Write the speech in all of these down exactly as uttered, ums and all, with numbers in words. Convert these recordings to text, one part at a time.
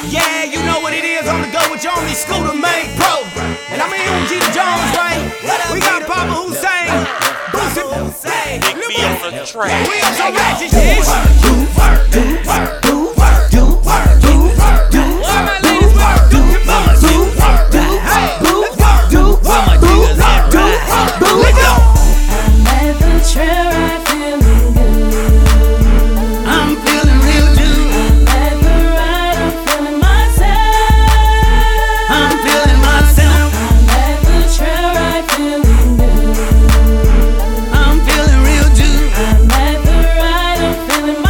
Yeah, you know what it is. On the go with your only Scooter made pro. And I'm in here with Gita Jones, right? We got Papa Hussein, Boosie Hussein. Big B on the track. We on some ratchet shit. Do work, do work, do work, do work, do work, do work. All my ladies work, do your mama, do work, do work, do work, do work, do work, do work, do work. I'm at the trail ride feeling good. I'm feeling real good. I'm at the ride, I'm feeling myself. I'm feeling myself. I'm at the trail ride feeling good. I'm feeling real good. I'm at the ride, I'm feeling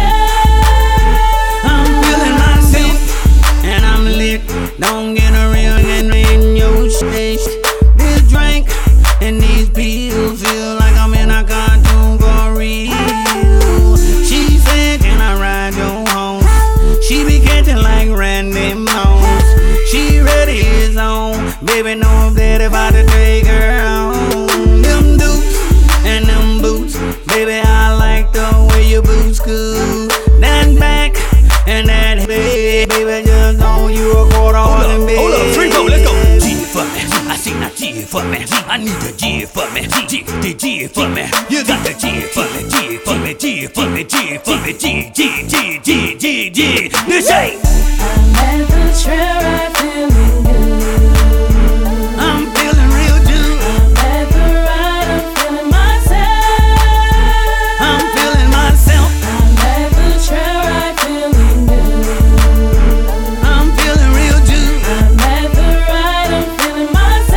myself. I'm feeling myself. And I'm lit. Don't get a real and in your face. This drink and these pills feel like I'm in a cartoon for real. She said, can I ride your home? She be catching like Randy Moss. She ready is on. Baby, know I'm dead about to take her home. Them dukes and them boots. Baby, I like the way your boots cool. That back and that head. Baby, just know you a quarter Hold on up, the hold up, three, four, let's go. G for me, I see not G for me. I need a G for me, G, the G for me. You got the G for me, G for me, G for me, G for me, G, G, G, G, G, G. This ain't. I'm at the trail ride feeling good. I'm feeling real good. I'm at the ride, I'm feeling myself. I'm feeling myself. I'm at the trail ride feeling good. I'm feeling real good. I'm at the ride, I'm feeling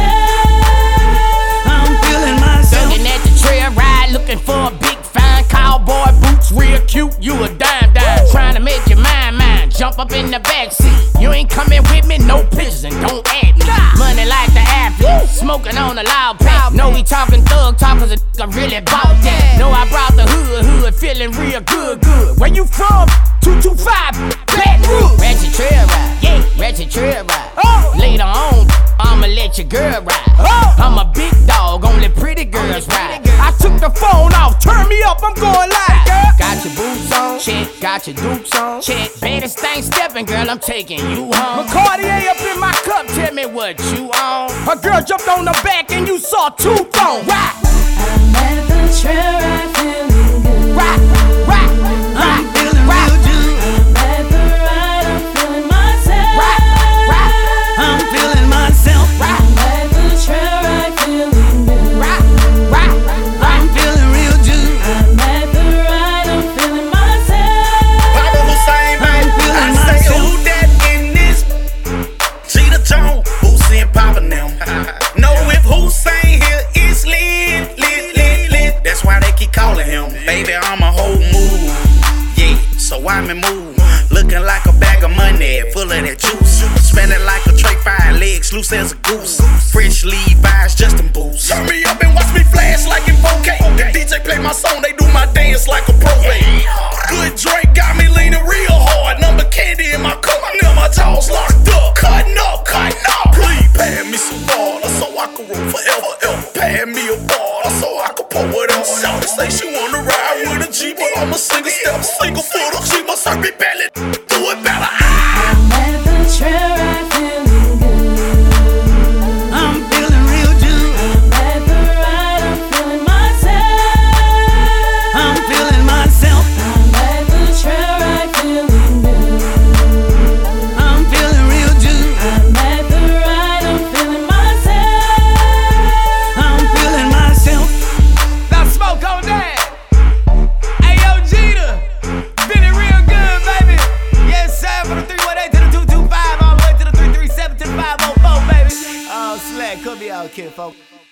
myself. I'm feeling myself. Looking at the trail ride, looking for a big fine cowboy boots, real cute. You a dime dime, trying to make your mind mine. Jump up in the backseat. You ain't coming with me, no pictures, and don't add me. Money like the athlete, smoking on a loud pack. Know we talking thug talk, cause a nigga really bout that. Know I brought the hood, hood, feeling real good, good. Where you from? two two five, Baton Rouge. Ratchet trail ride, yeah, ratchet trail ride. Oh. Later on, I'ma let your girl ride. Oh. I'm a big dog, only pretty girls ride. I took the phone off, turn me up, I'm going live, girl. Got your boots on, check. Got your dukes on, check. Baddest thing stepping, girl, I'm taking you home. Cartier up in my cup, Tell me what you on. a girl jumped on the back and you saw two thongs. Rock, I'm at the trail ride feeling good. rock, rock, rock, I'm feeling rock, real good. I'm at the ride, I'm feeling myself. rock, rock, I'm feeling myself. rock, I'm at the trail ride feeling good. rock, rock, I'm feeling real good. I'm at the ride, I'm feeling myself. Papa Hussein, man. feeling I say myself. who that in this? Gita Jones, Hussein Papa now. Know if Hussein here is lit, lit, lit, lit. That's why they keep calling him. Baby, I'm a whole move. Yeah, so I'm in move. Looking like a bag of money, full of that juice. Smelling like a tray, five legs, loose as a goose. Fresh Levi's, Justin boots. Turn me up and watch me flash like in four K. The D J play my song, they do my dance like a pro. Good drink got me leaning real hard. Number candy in my cup, now my jaws locked up. Cutting up, cutting up. Please pass me some water so I can roll forever. Ever. Pass me a bottle so I can pour it up. Shawty say she wanna ride with a G, but I'm a single step, single footer. She must hurt me badly, do it better. I'm at the trail ride feeling good. I'm feeling real good. I'm at the ride, I'm feeling myself. I'm feeling myself. I'm at the trail ride feeling good. I'm feeling real good. I'm at the ride, I'm feeling myself. I'm feeling myself. Now smoke on that. Hey yo, Gita, feeling real good, baby. Yes, sir, from the three one eight to the two two five, all the way to the three three seven to the five oh four, baby. Oh, slack, could be out, kid, folks.